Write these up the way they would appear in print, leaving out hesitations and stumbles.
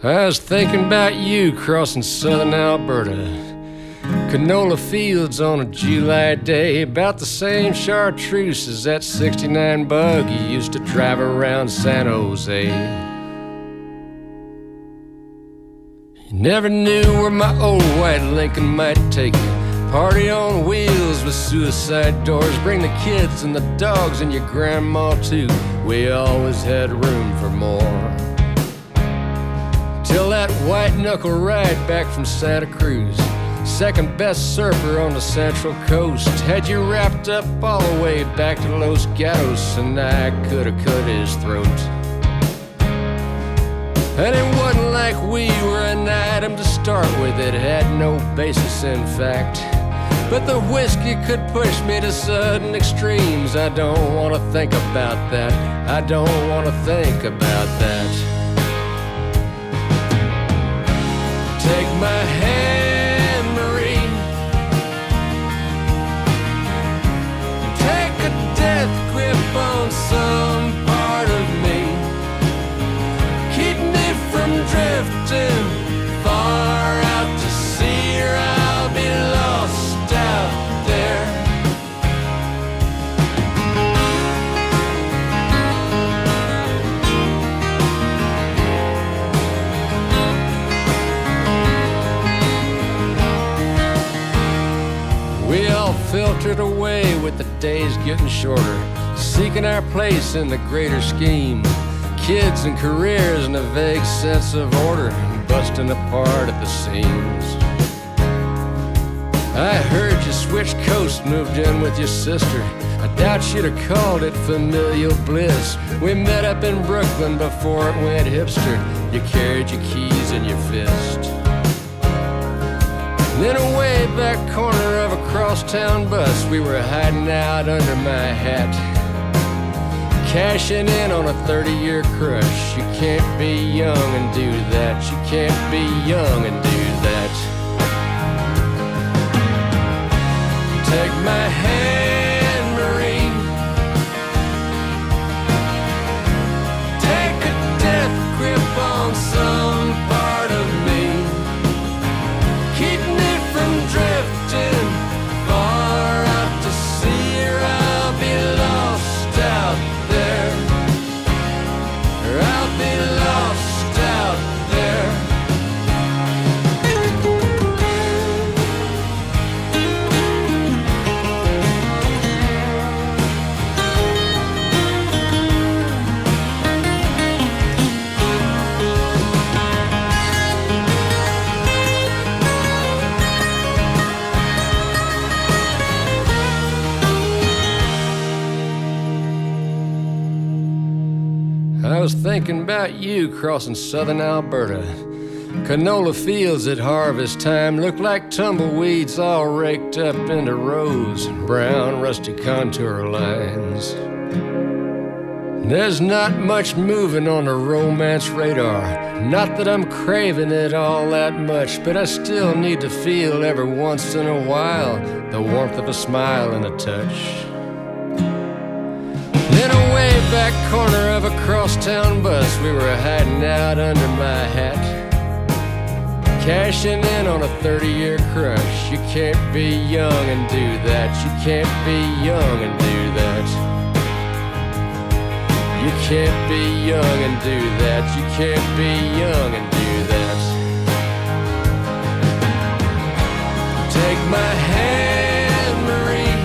I was thinking about you crossing southern Alberta. Canola fields on a July day, about the same chartreuse as that 69 bug you used to drive around San Jose. You never knew where my old white Lincoln might take you. Party on wheels with suicide doors. Bring the kids and the dogs and your grandma too. We always had room for more. Till that white knuckle ride back from Santa Cruz, second best surfer on the Central Coast, had you wrapped up all the way back to Los Gatos, and I could have cut his throat. And it wasn't like we were an item to start with, it had no basis in fact. But the whiskey could push me to sudden extremes. I don't want to think about that. I don't want to think about that. Take my hand, Marie. Take a death grip on some part of me. Keep me from drifting far out to sea, or I'll be lost out there. We all filtered away with the days getting shorter, seeking our place in the greater scheme. Kids and careers and a vague sense of order, busting apart at the seams. I heard you switched coast, moved in with your sister. I doubt she'd have called it familial bliss. We met up in Brooklyn before it went hipster. You carried your keys in your fist. In a way back corner of a crosstown bus, we were hiding out under my hat, cashing in on a 30-year crush. You can't be young and do that. You can't be young and do that. Take my hand, Marie. Take a death grip on some part of me. Keep me from drifting far out to sea, or I'll be lost out there. Or I'll be lost out there. I was thinking about you crossing southern Alberta. Canola fields at harvest time look like tumbleweeds all raked up into rows, brown rusty contour lines. There's not much moving on the romance radar. Not that I'm craving it all that much, but I still need to feel every once in a while the warmth of a smile and a touch. In a way back corner of a crosstown bus, we were hiding out under my hat, cashing in on a 30-year crush. You can't be young and do that. You can't be young and do that. You can't be young and do that. You can't be young and do that. Take my hand, Marie.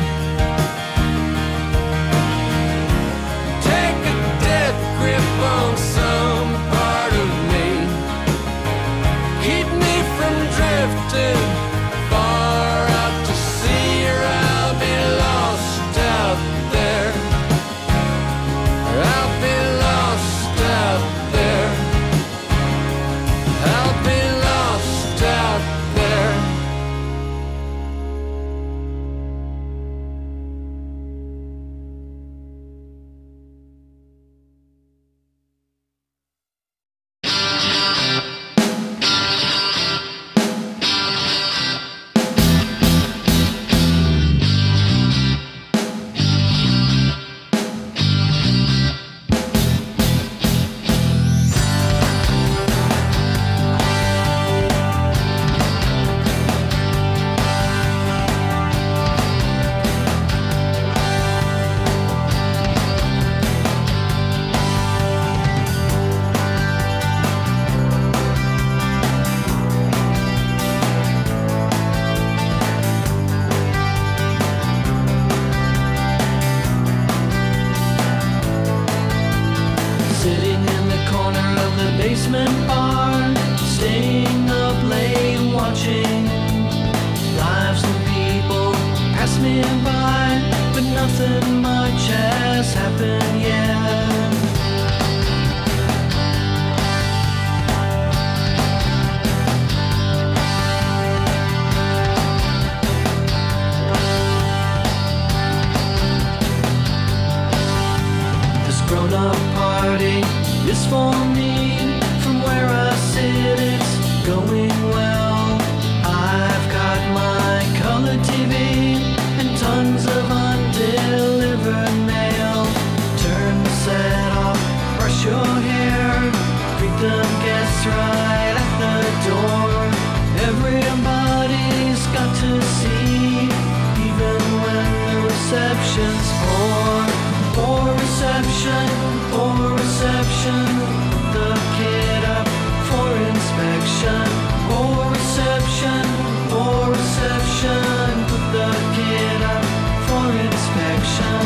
Take a death grip on some part of me. Keep me from drifting far out to sea, or I'll be lost out there. Or I'll be lost out there. basement bar, staying up late watching lives and people pass me by, but nothing much has happened yet. This grown-up party is for me. From where I sit, it's going well. I've got my color TV and tons of undelivered mail. Turn the set off, brush your hair, greet them guests right at the door. Everybody's got to see, even when the reception's poor. Poor reception, poor reception. Put the kid up for inspection. Poor reception, poor reception. Put the kid up for inspection.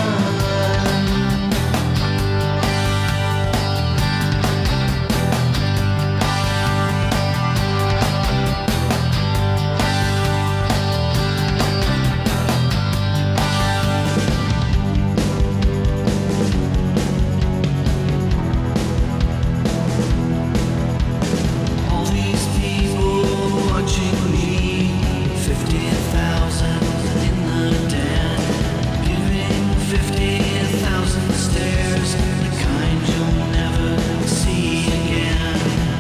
All these people watching me, 50,000 in the den, giving 50,000 stares, the kind you'll never see again.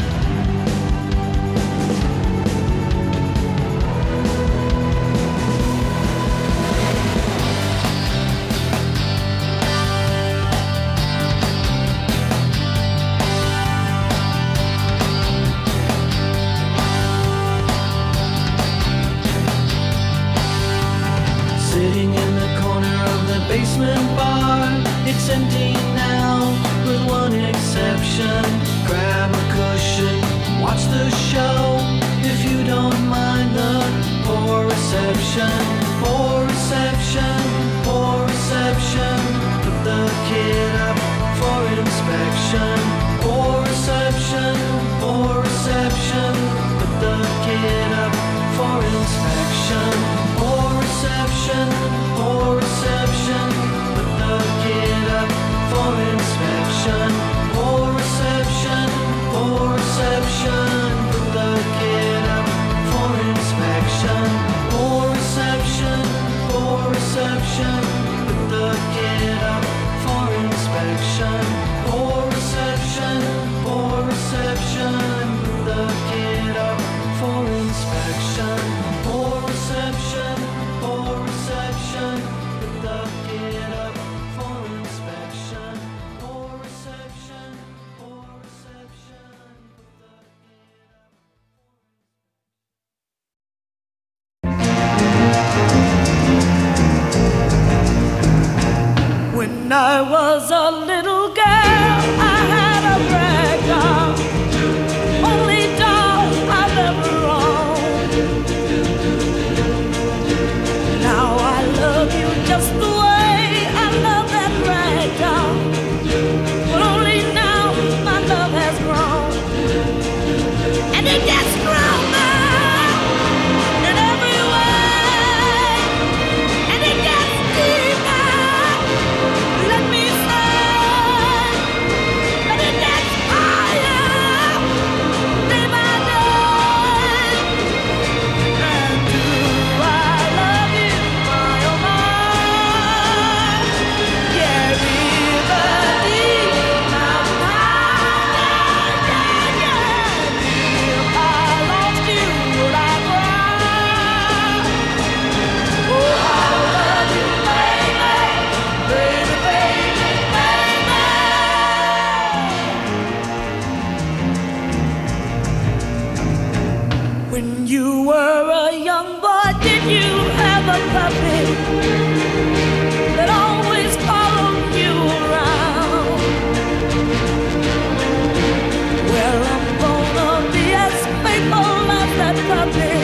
Sitting in the corner of the basement bar, it's empty now, with one exception. Grab a cushion, watch the show, if you don't mind the poor reception. Poor reception, poor reception. Put the kid up for inspection. Poor reception, poor reception. Put the kid up for inspection. Poor reception, poor reception. Put the kid up for inspection. Poor reception, poor reception. Put the kid up for inspection. Poor reception, poor reception. Put the kid up for inspection. Poor reception, poor reception. Put the kid up for inspection. Poor reception, poor reception. Put the kid up for inspection. Poor reception, poor reception. Put the kid up. When I was a little girl, I had a rag doll, only doll I've ever owned. Now I love you just the way I love that rag doll, but only now my love has grown, and it gets stronger in every way, and it gets deeper. Let me say, and it gets higher day by day. And do I love you, my oh my? Yeah, river deep, mountain high, yeah, yeah. If I lost you, would I cry? Oh, I love you, baby, baby, baby, baby. When you were a young boy, did you have a puppy that always followed you around? Well, I'm gonna be as faithful as that puppy.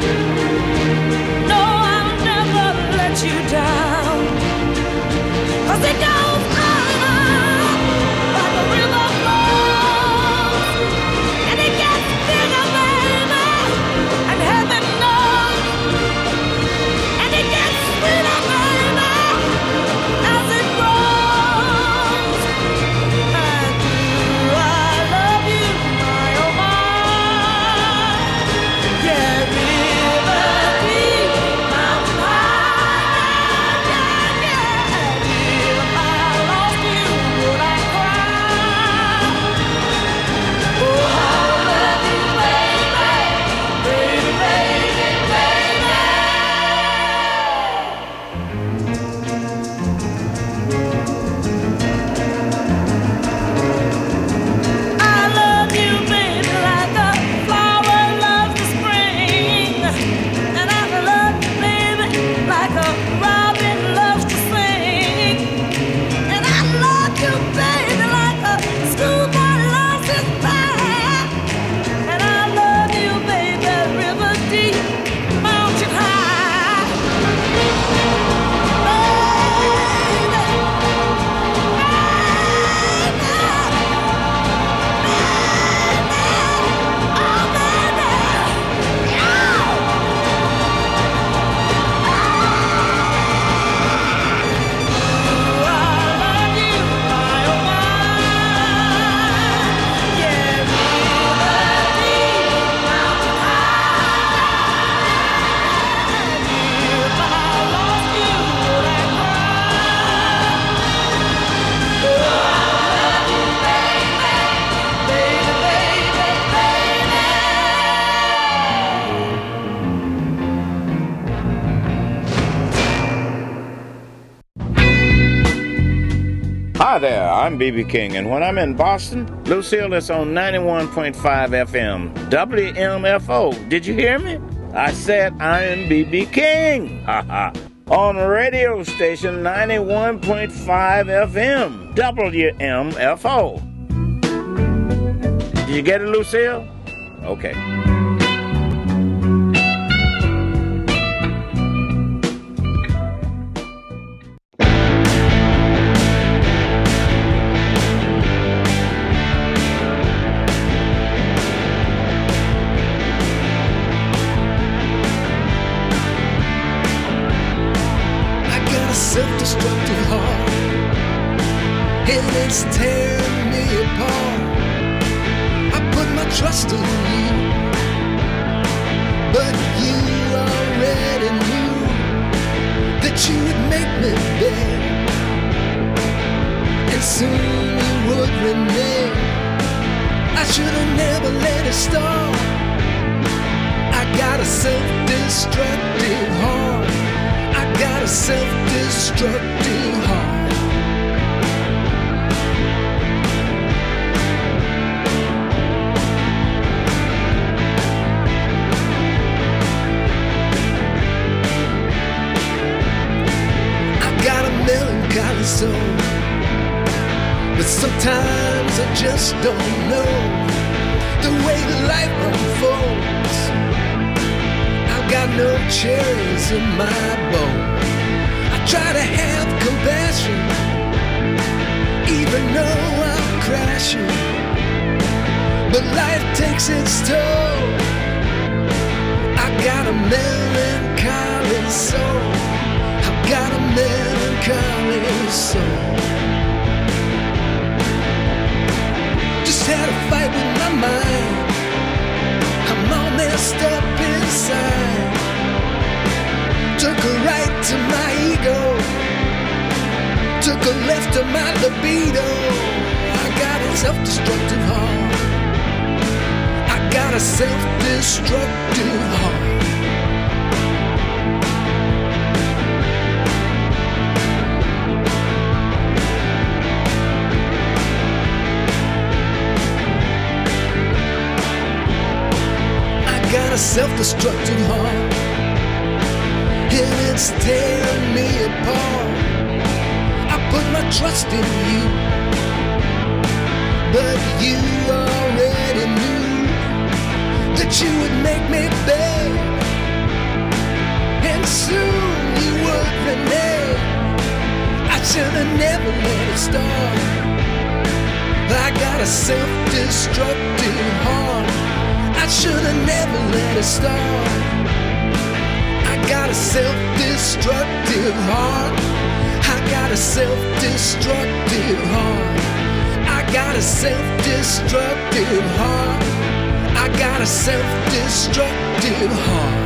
No, I'll never let you down. 'Cause it goes on like a river flows, Hi there, I'm B.B. King, and when I'm in Boston, Lucille is on 91.5 FM, WMFO. Did you hear me? I said I am B.B. King. On radio station 91.5 FM, WMFO. Did you get it, Lucille? Okay. Self-destructive heart, and it's tearing me apart. I put my trust in you, but you already knew that you would make me beg, and soon you would renege. I should have never let it start. I got a self-destructive heart. I got a self-destructive heart. I got a melancholy soul, but sometimes I just don't know the way life unfolds. Got no cherries in my bowl. I try to have compassion, even though I'm crashing, but life takes its toll. I got a melancholy soul. I've got a melancholy soul. Just had a fight with my mind. I'm all messed up inside. Took a right to my ego, took a left to my libido. I got a self-destructive heart. I got a self-destructive heart. Got a self-destructive heart, and it's tearing me apart. I put my trust in you, but you already knew that you would make me beg, and soon you would renege. I should have never let it start. I got a self-destructive heart. I should have never let it start. I got a self-destructive heart. I got a self-destructive heart. I got a self-destructive heart. I got a self-destructive heart.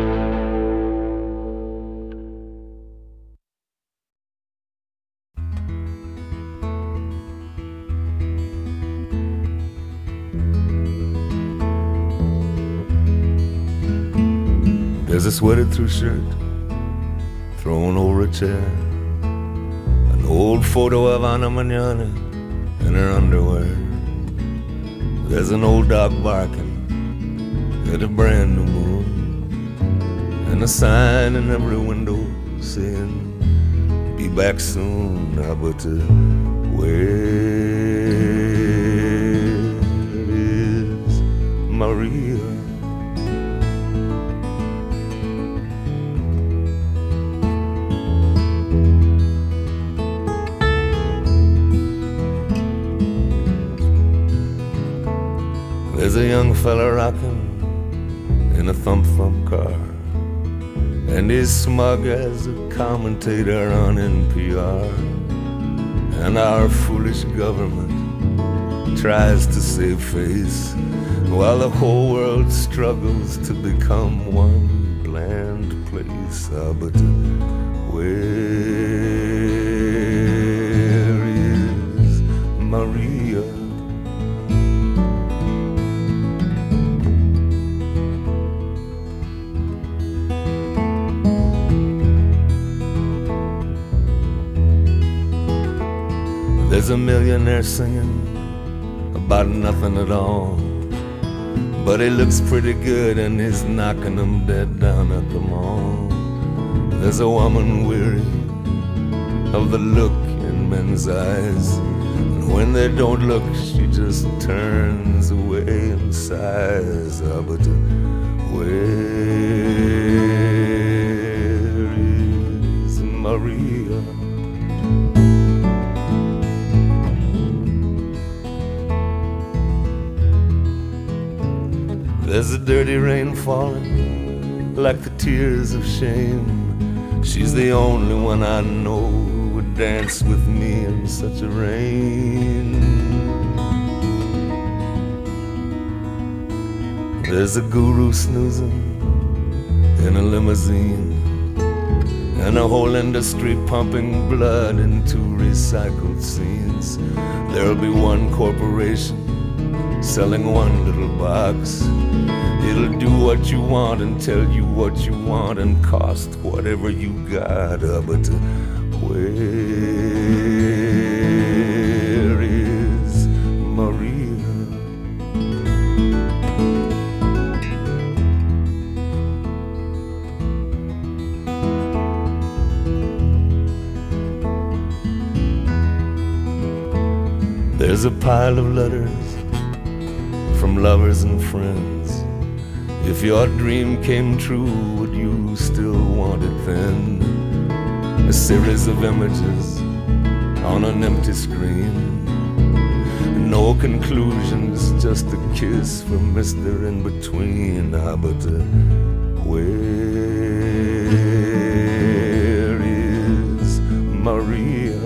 There's a sweated through shirt thrown over a chair, an old photo of Ana Mañana in her underwear. There's an old dog barking at a brand new moon, and a sign in every window saying, "Be back soon." But where is Maria? There's a young fella rocking in a thump-thump car, and he's smug as a commentator on NPR. And our foolish government tries to save face, while the whole world struggles to become one bland place. But where is Maria? There's There's a millionaire singing about nothing at all, but he looks pretty good and he's knocking them dead down at the mall. There's a woman weary of the look in men's eyes, and when they don't look, she just turns away and sighs. Ah, but where is Maria? There's a dirty rain falling like the tears of shame. She's the only one I know who would dance with me in such a rain. There's a guru snoozing in a limousine, and a whole industry pumping blood into recycled scenes. There'll be one corporation selling one little box. It'll do what you want and tell you what you want and cost whatever you got. But where is Maria? There's a pile of letters from lovers and friends. If your dream came true, would you still want it then? A series of images on an empty screen. No conclusions, just a kiss from Mr. In-Between. Ah, but where is Maria?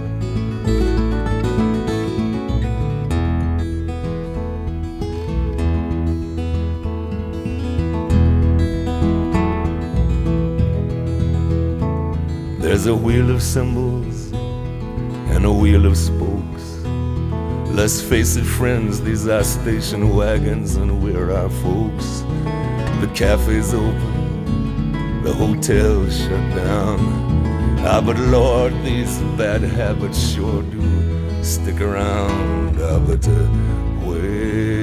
There's a wheel of symbols and a wheel of spokes. Let's face it, friends, these are station wagons and we're our folks. The cafe's open, the hotel's shut down. Ah, but Lord, these bad habits sure do stick around. Ah, but where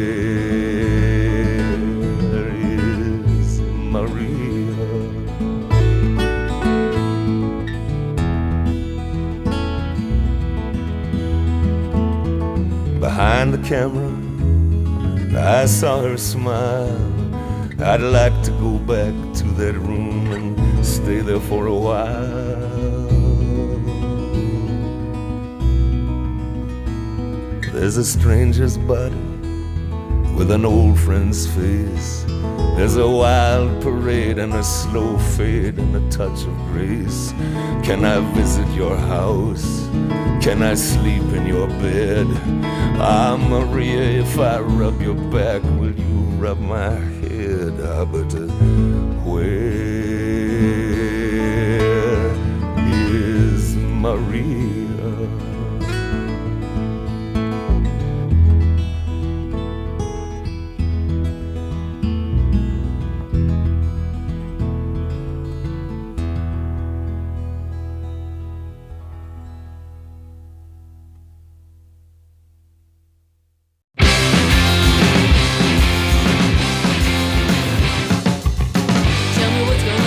is Maria? Behind the camera, I saw her smile. I'd like to go back to that room and stay there for a while. There's a stranger's body with an old friend's face. There's a wild parade and a slow fade and a touch of grace. Can I visit your house? Can I sleep in your bed? Ah, Maria, if I rub your back, will you rub my head? Ah, but where is Maria? Tell me what's going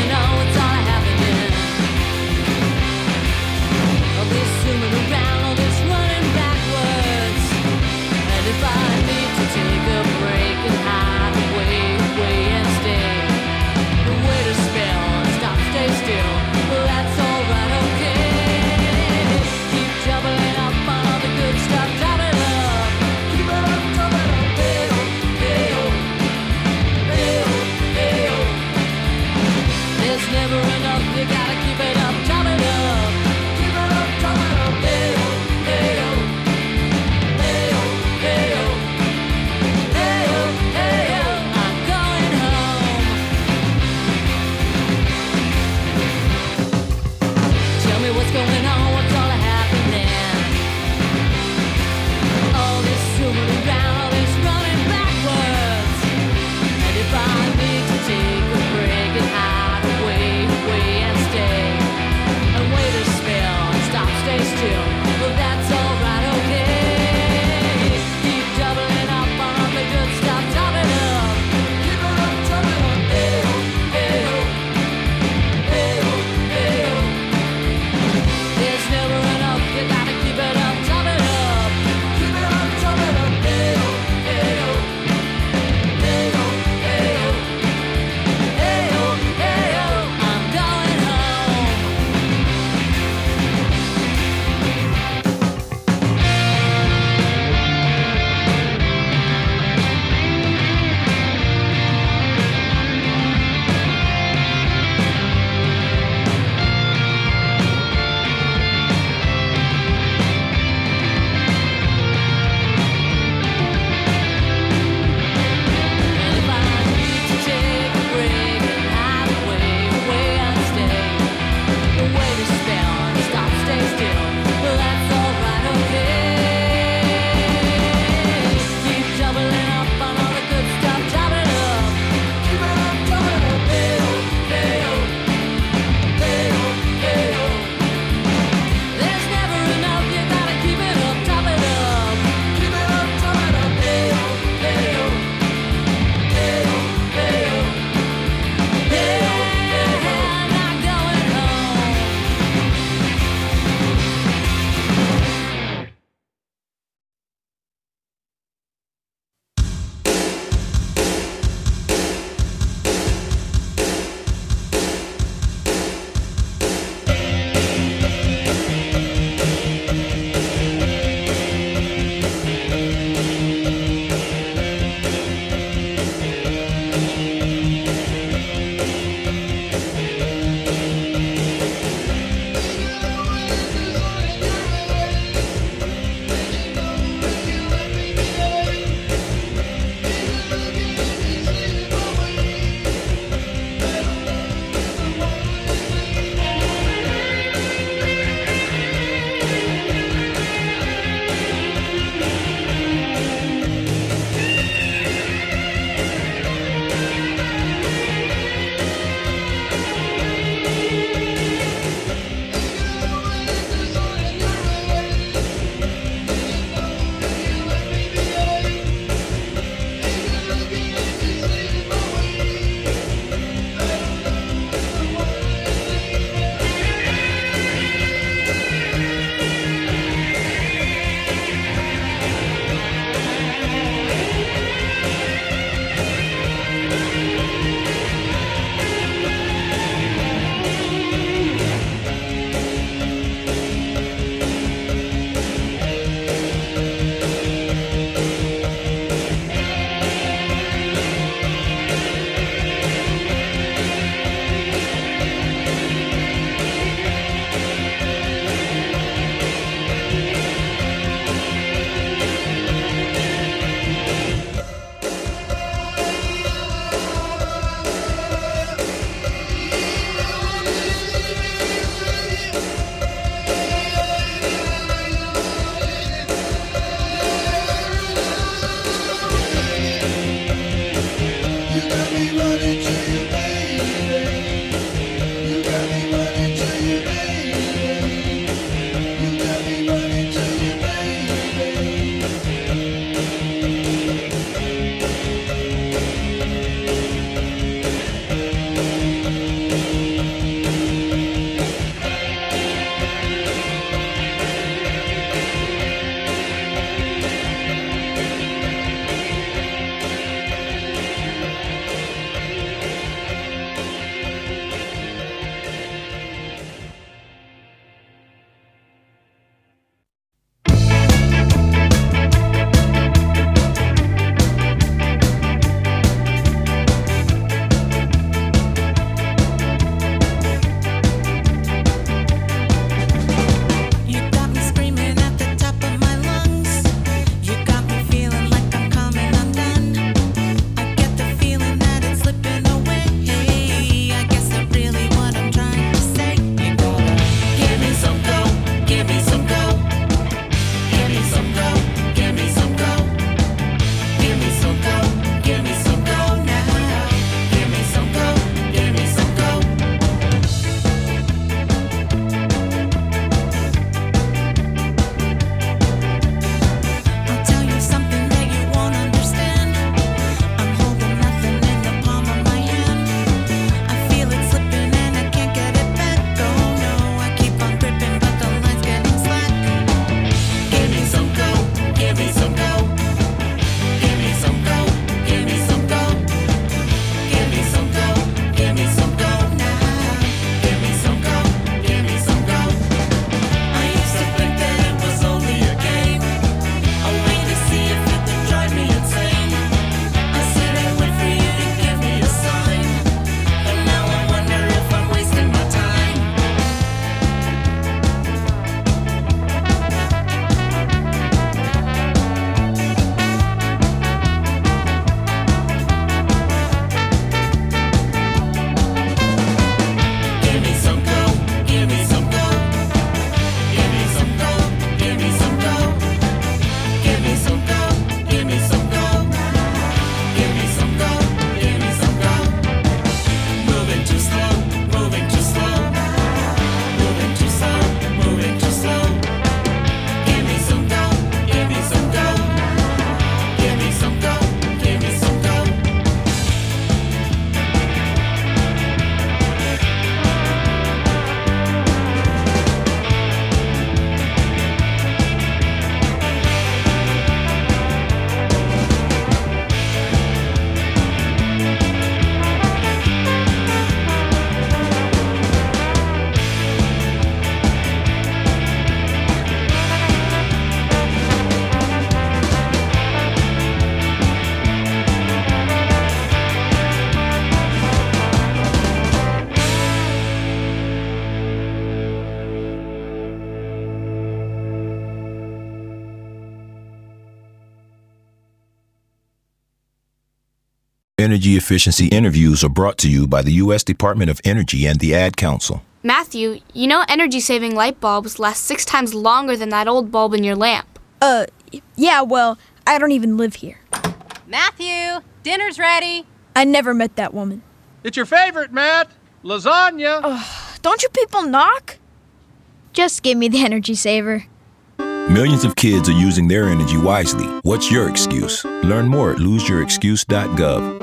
Energy efficiency interviews are brought to you by the U.S. Department of Energy and the Ad Council. Matthew, you know energy-saving light bulbs last 6 times longer than that old bulb in your lamp. Yeah, well, I don't even live here. Matthew, dinner's ready. I never met that woman. It's your favorite, Matt. Lasagna. Don't you people knock? Just give me the energy saver. Millions of kids are using their energy wisely. What's your excuse? Learn more at loseyourexcuse.gov.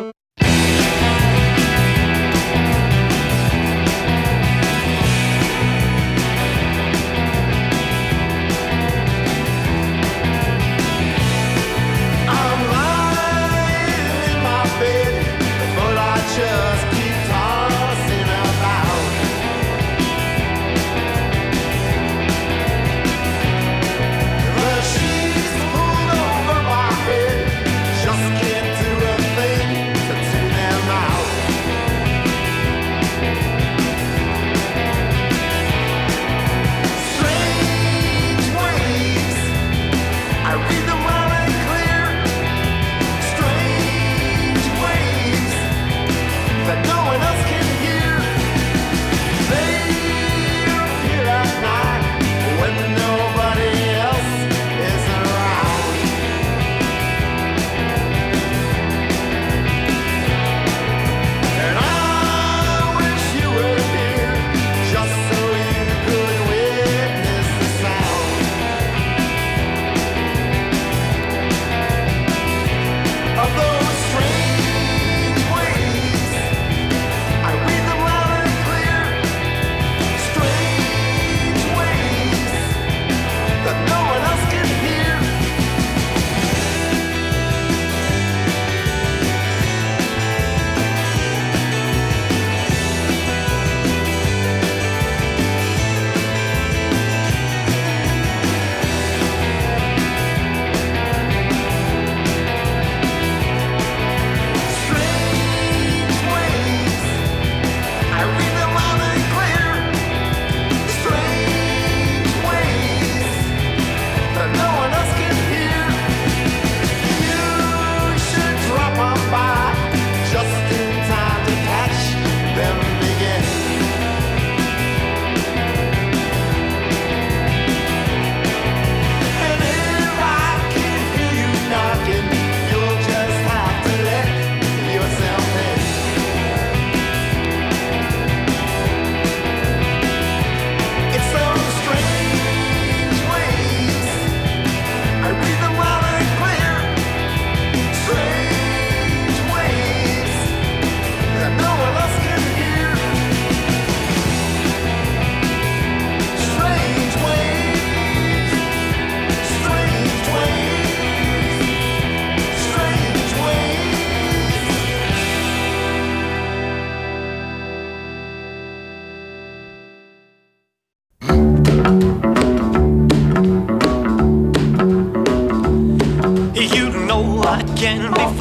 Can be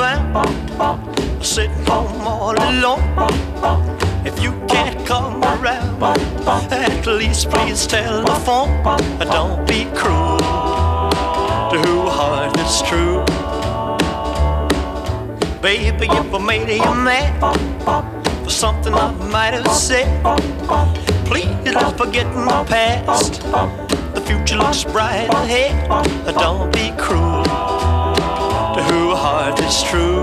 found sitting home all alone. If you can't come around, at least please telephone. Don't be cruel to who heart is true. Baby, if I made you mad for something I might have said, please don't forget my past. The future looks bright ahead. Don't be cruel to who heart is true.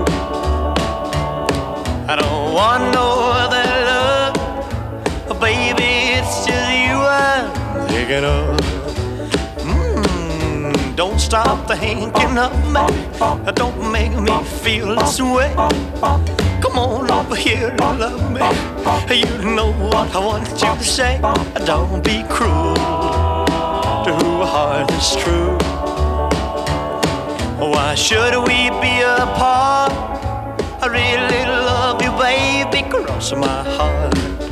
I don't want no other love, baby, it's just you I'm thinking of. Don't stop thinking of me, don't make me feel this way. Come on over here and love me, you know what I want you to say. Don't be cruel to who heart is true. Why should we be apart? I really love you, baby, cross my heart.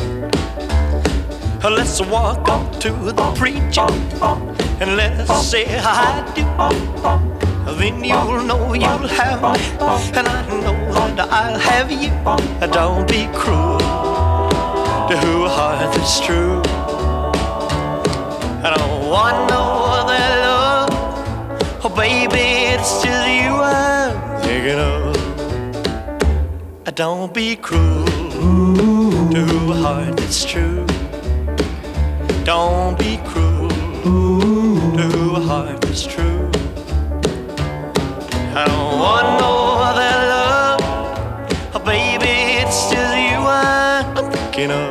Let's walk up to the preacher and let's say I do. Then you'll know you'll have me, and I know that I'll have you. Don't be cruel to who heart is true. I don't want no other love, oh baby, it's just you I'm thinking of. Don't be cruel to a heart that's true. Don't be cruel to a heart that's true. I don't want no other love, oh, baby, it's just you I'm thinking of.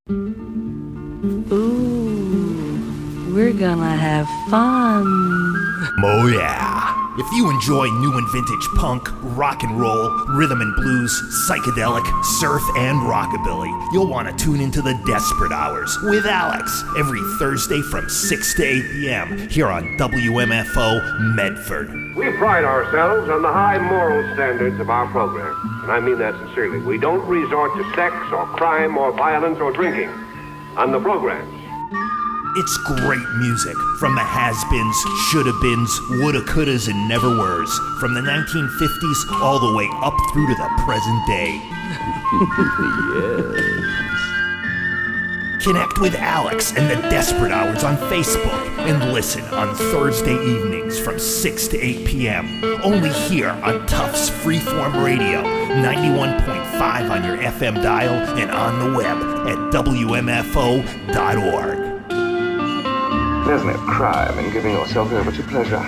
Ooh, we're gonna have fun. Oh yeah. If you enjoy new and vintage punk, rock and roll, rhythm and blues, psychedelic, surf, and rockabilly, you'll want to tune into the Desperate Hours with Alex every Thursday from 6 to 8 p.m. here on WMFO Medford. We pride ourselves on the high moral standards of our program, and I mean that sincerely. We don't resort to sex or crime or violence or drinking on the programs. It's great music from the has-beens, shoulda-beens, woulda-couldas, and never-weres, from the 1950s all the way up through to the present day. Yes. Connect with Alex and the Desperate Hours on Facebook and listen on Thursday evenings from 6 to 8 p.m. Only here on Tufts Freeform Radio, 91.5 on your FM dial and on the web at WMFO.org. There's no crime in giving yourself over to pleasure.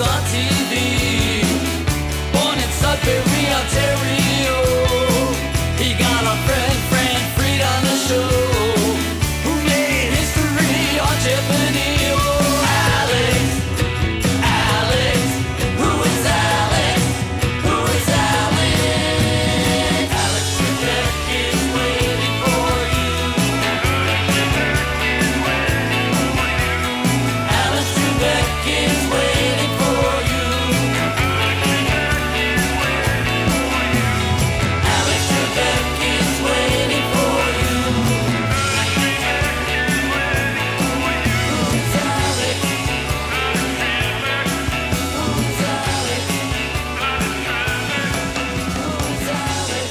he's on TV. Born in Sudbury, Ontario. He got a friend Fried on the show, who made history on Jeopardy. Oh, Alex, Alex, who is Alex? Who is Alex? Alex Trebek is waiting for you. Alex Trebek is waiting for you. Alex Trebek is waiting for you. Who's Alex? Who's Alex? Who's Alex?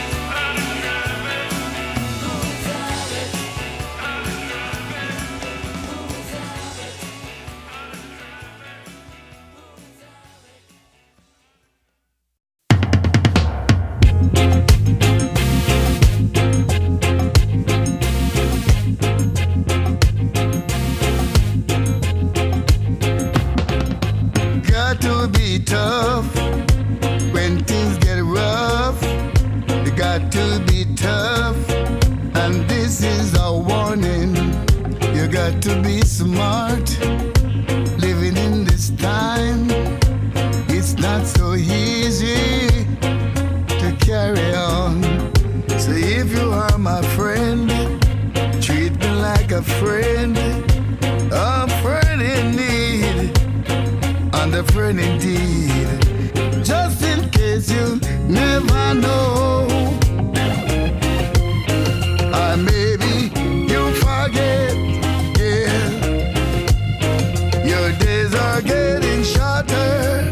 Got to be tough when things get rough. You got to be tough, and this is a warning. You got to be smart. Living in this time, it's not so easy to carry on. So if you are my friend, treat me like a friend in need. And a friend indeed, just in case you never know. Maybe you forget, yeah. Your days are getting shorter.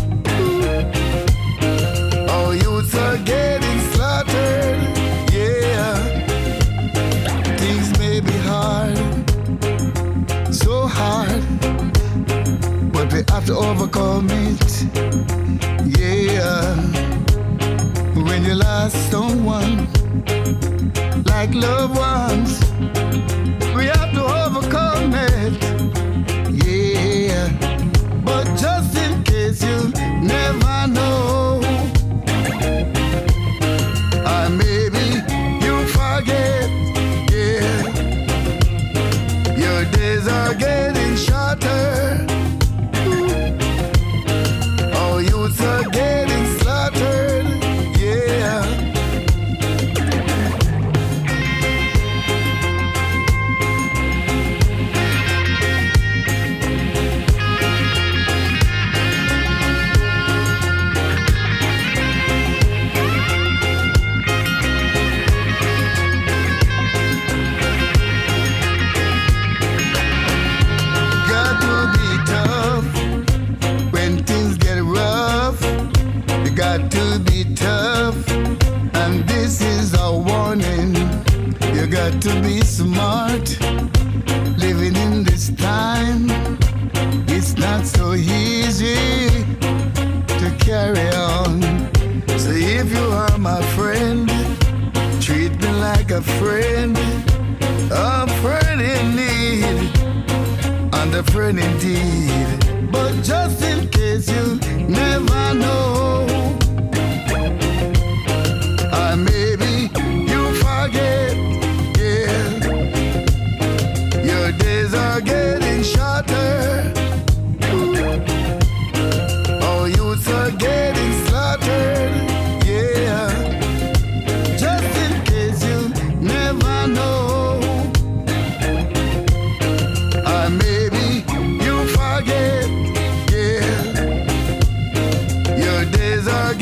Oh, youths are getting slaughtered, yeah. Things may be hard, so hard, but we have to overcome it, yeah. When you lost someone, like loved ones, we have to overcome it, yeah. But just in case you never know, maybe you forget, yeah. Your days are getting shorter. Oh, youths are getting slaughtered, yeah. Got to be tough when things get rough. You got to be tough, and this is a warning. You got to be smart. Living in this time, it's not so easy to carry on. So if you are my friend, treat me like a friend in need, and a friend indeed. But just in case you never know, maybe you forget, yeah. Your days are getting shorter. Oh, youths are getting slaughtered, yeah. Just in case you never know, maybe you forget, yeah. Your days are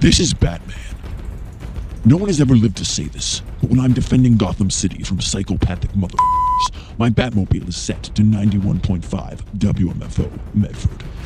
This is Batman. No one has ever lived to say this, but when I'm defending Gotham City from psychopathic motherfuckers, my Batmobile is set to 91.5 WMFO Medford.